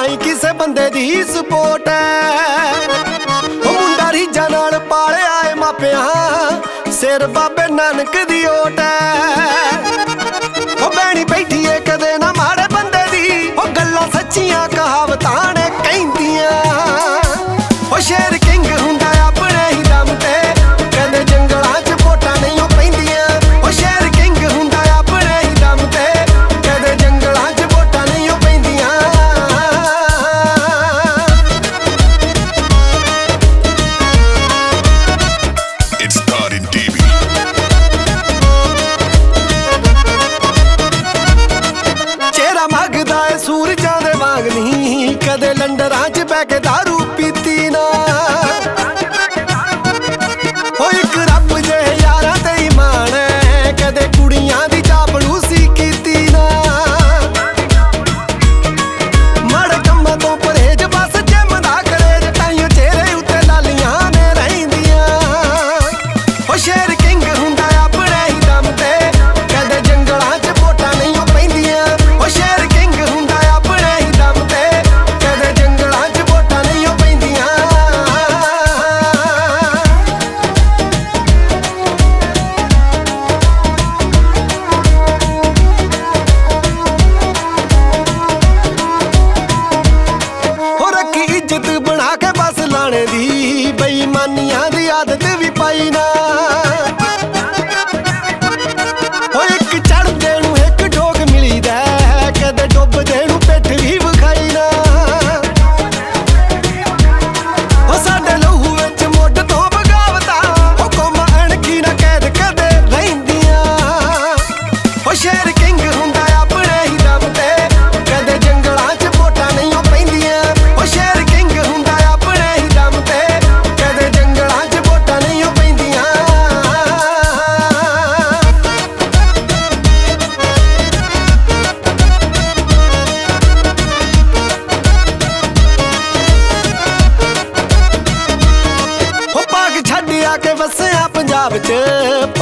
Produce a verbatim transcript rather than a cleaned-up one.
ही किसे बंदे the support है। ओ मुंडा रीझा नाल पालिया है मापिया, सिर बाबे नानक दी ओट है। ओ बैणी बैठी है कदे ना माड़े बंदे दी, ओ गल्लां सच्चियां कहावतां ने कहिंदियां। ओ शेर किंग हुंदा अपने ही दम ते, कदे जंगलां च वोटां नहीं ओ पैंदियां। ओ शेर किंग हुंदा अपने ही दम ते, कदे जंगलां च वोटां नहीं ओ पैंदियां। It's starting T V। चेहरा मंगदा है सूरजां दे वांग नहीं, कदे लंडरां च बैठ के दारू पीती ना। ओ इक रब जे यारां ते ईमान है, कदे कुड़ियां दी चापलूसी कीती ना। माड़े कम्मां तो परहेज बस जिम दा करेज, ताइयों चेहरे उत्ते लालियां ने रहिंदियां। ओ शेर किंग हुंदा अपने ही दम ते, कदे जंगलां च वोटां नहीं ओ पैंदियां। ओ शेर किंग हुंदा अपने ही दम ते, कदे जंगलां च वोटां नहीं ओ पैंदियां। हो रखी इज्जत बना के बस लाने दी, बेईमानियां दी आदत भी पाई ना। हो एक चढ़दे नूं एक ठोक मिलीदा, कदे डुबदे नूं पिठ भी विखाई ना। हो साडे लहू विच मुੱਢ ਤੋਂ बगावतां, हो कौमां अणखी ना कैद कदे रहिंदियां। हो शेर किंग हुंदा अपने ही दम ते, कदे जंगलां च वोटां नहीं ओ पैंदियां। हो शेर किंग हुंदा अपने ही दम ते, कदे जंगलां च वोटां नहीं ओ पैंदियां। हो पाक छड्ड आके वसिया पंजाब च,